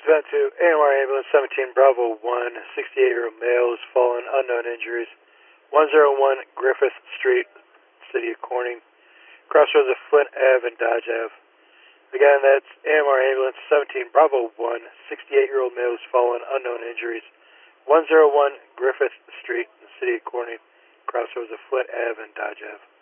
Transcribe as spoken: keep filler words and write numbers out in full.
Event to A M R Ambulance seventeen Bravo one, sixty-eight-year-old male is fallen, unknown injuries. one oh one Griffith Street, City of Corning. Crossroads of Flint Avenue and Dodge Avenue. Again, that's A M R Ambulance seventeen Bravo one, sixty-eight-year-old male is fallen, unknown injuries. one oh one Griffith Street, City of Corning. Crossroads of Flint Avenue and Dodge Avenue.